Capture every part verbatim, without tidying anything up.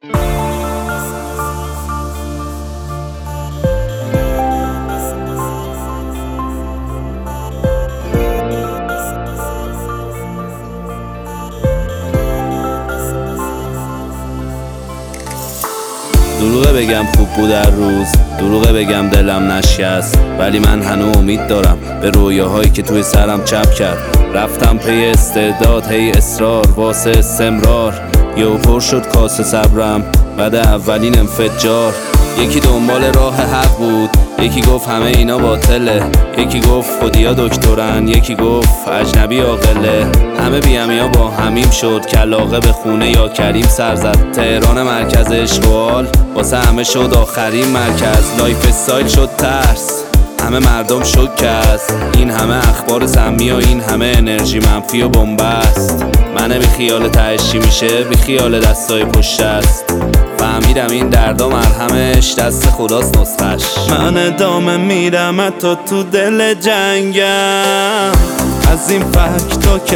دروغه بگم خوب بود در روز، دروغه بگم دلم نشکست، ولی من هنوز امید دارم به رویاهایی که توی سرم چپ کرد. رفتم پی استعداد، هی اصرار واسه استمرار، یهو پر شد کاسه صبرم بعد اولین انفجار. یکی دنبال راه حق بود، یکی گفت همه اینا باطله، یکی گفت خودیا دکترن، یکی گفت اجنبی عاقله. همه بی‌همیا با همیم شد، کلاغه به خونه یا کریم سر زد. تهران مرکز اشغال واسه همه شد آخرین مرکز. لایف استایل شد ترس، همه مردم شوک است. این همه اخبار سمی و این همه انرژی منفی و بنبست. منه بی خیال تهش چی میشه، بی خیال دستای پشت است. فهمیدم این دردا مرهمش دست خداست نسخش. من ادامه میرم حتی تو دل جنگم، از این فکتا که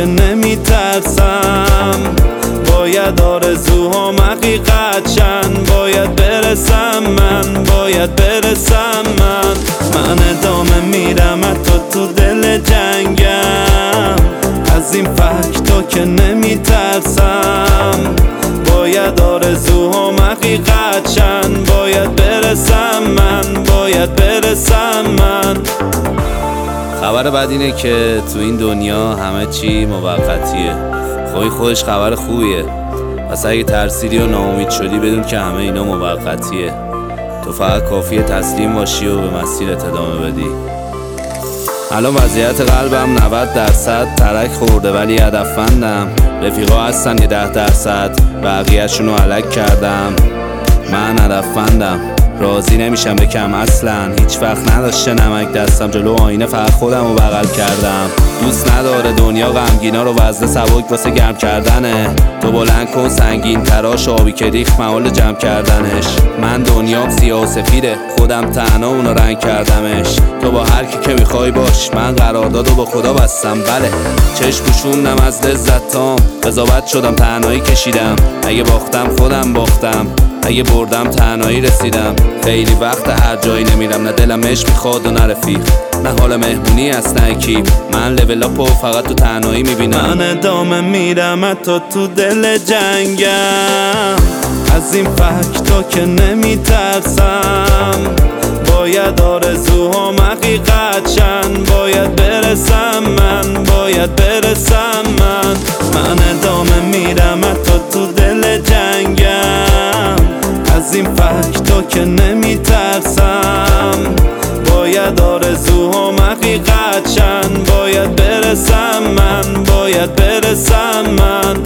نمیترسم. باید آرزوهام حقیقت شن، باید برسم من، باید برسم من. من ادامه میرم حتی تو دل جنگم، از این فکتا که نمیترسم. باید آرزوهام حقیقت شن، باید برسم من، باید برسم من. خبر بد اینه که تو این دنیا همه چی موقتیه. خواهی خودش خبر خوبیه، پس اگه ترسیدی و ناامید شدی بدون که همه اینا موقتیه. تو فقط کافیه تسلیم باشی و به مسیرت ادامه بدی. الان وضعیت قلبم نود درصد ترک خورده ولی هدفمندم. رفیقا هستن یه ده درصد، بقیه‌شونو علک کردم. من هدفمندم، راضی نمیشم بکم اصلا. هیچ وقت نداشته نمک دستم، جلو آینه فقط خودم رو بغل کردم. دوست نداره دنیا غمگینا رو وزن سبک واسه گرم کردنه. تو بلند کن سنگین تراش، آبی که ریخت محال جمع کردنش. من دنیام سیاه و سفیده، خودم تنها اونو رنگ کردمش. تو با هر کی که میخوای باش، من قراردادو با خدا بستم. بله چشم پوشوندم از لذتام، قضاوت شدم تنهایی کشیدم. اگه باختم خودم باختم، اگه بردم تنهایی رسیدم. خیلی وقت هر جایی نمیرم، نه دلم عشق میخواد و نه رفیق، نه حال مهمونی است نه اکیپ. من لول اپو فقط تو تنهایی میبینم. من ادامه میرم حتی تو دل جنگم، از این فکتا که نمیترسم. باید آرزوهام حقیقت شن، باید برسم من، باید برسم من. من ادامه میرم حتی تو دل جنگم، از این فکتا که نمیترسم. باید آرزوهام حقیقت شن، باید برسم من، باید برسم من.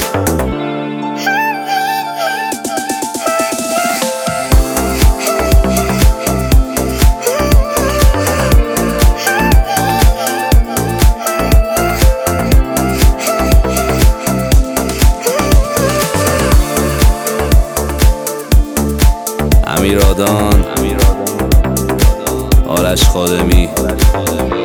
امیرادان، آرش خادمی.